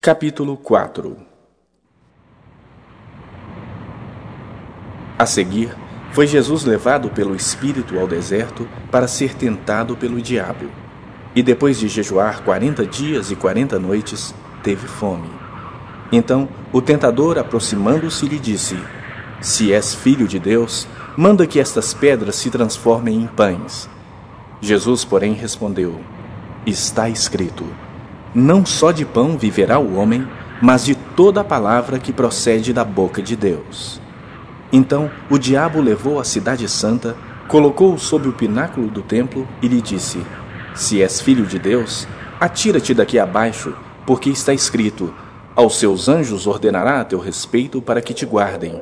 Capítulo 4. A seguir, foi Jesus levado pelo Espírito ao deserto para ser tentado pelo diabo. E depois de jejuar 40 dias e 40 noites, teve fome. Então, o tentador, aproximando-se, lhe disse: Se és filho de Deus, manda que estas pedras se transformem em pães. Jesus, porém, respondeu: Está escrito: Não só de pão viverá o homem, mas de toda a palavra que procede da boca de Deus. Então o diabo o levou à cidade santa, colocou-o sob o pináculo do templo e lhe disse: Se és filho de Deus, atira-te daqui abaixo, porque está escrito: Aos seus anjos ordenará a teu respeito para que te guardem,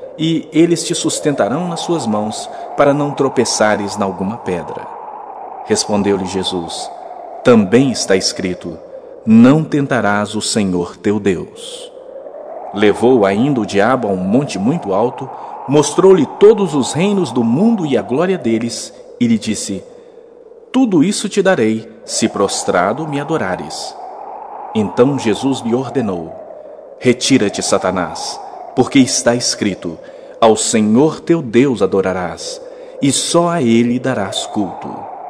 e eles te sustentarão nas suas mãos, para não tropeçares na alguma pedra. Respondeu-lhe Jesus: Também está escrito: Não tentarás o Senhor teu Deus. Levou ainda o diabo a um monte muito alto, mostrou-lhe todos os reinos do mundo e a glória deles, e lhe disse: Tudo isso te darei, se prostrado me adorares. Então Jesus lhe ordenou: Retira-te, Satanás, porque está escrito: Ao Senhor teu Deus adorarás, e só a ele darás culto.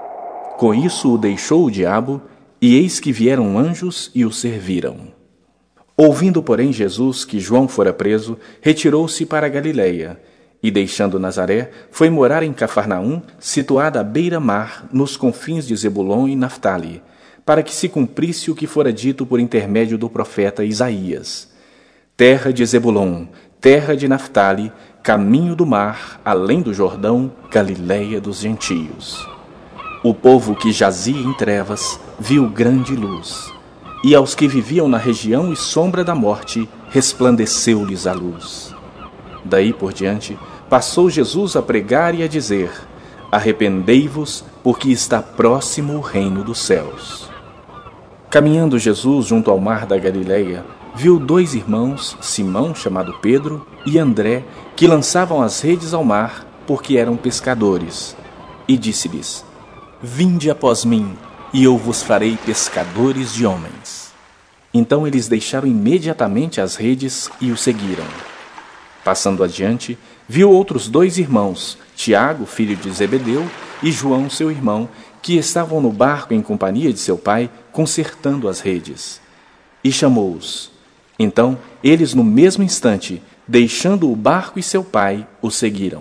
Com isso o deixou o diabo, e eis que vieram anjos e o serviram. Ouvindo, porém, Jesus que João fora preso, retirou-se para a Galiléia, e deixando Nazaré, foi morar em Cafarnaum, situada à beira-mar, nos confins de Zebulon e Naftali, para que se cumprisse o que fora dito por intermédio do profeta Isaías: Terra de Zebulon, terra de Naftali, caminho do mar, além do Jordão, Galiléia dos gentios. O povo que jazia em trevas viu grande luz, e aos que viviam na região e sombra da morte, resplandeceu-lhes a luz. Daí por diante, passou Jesus a pregar e a dizer: Arrependei-vos, porque está próximo o reino dos céus. Caminhando Jesus junto ao mar da Galileia, viu 2 irmãos, Simão, chamado Pedro, e André, que lançavam as redes ao mar, porque eram pescadores. E disse-lhes: Vinde após mim, e eu vos farei pescadores de homens. Então eles deixaram imediatamente as redes e o seguiram. Passando adiante, viu outros 2 irmãos, Tiago, filho de Zebedeu, e João, seu irmão, que estavam no barco em companhia de seu pai, consertando as redes. E chamou-os. Então, eles no mesmo instante, deixando o barco e seu pai, o seguiram.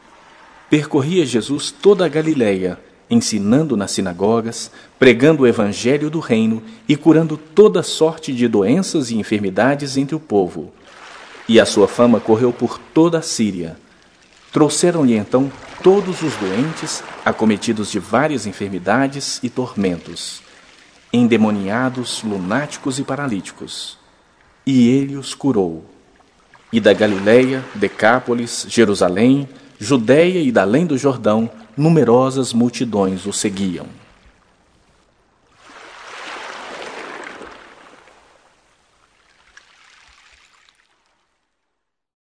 Percorria Jesus toda a Galiléia, ensinando nas sinagogas, pregando o evangelho do reino e curando toda sorte de doenças e enfermidades entre o povo. E a sua fama correu por toda a Síria. Trouxeram-lhe então todos os doentes, acometidos de várias enfermidades e tormentos, endemoniados, lunáticos e paralíticos. E ele os curou. E da Galiléia, Decápolis, Jerusalém, Judéia e da além do Jordão, numerosas multidões o seguiam.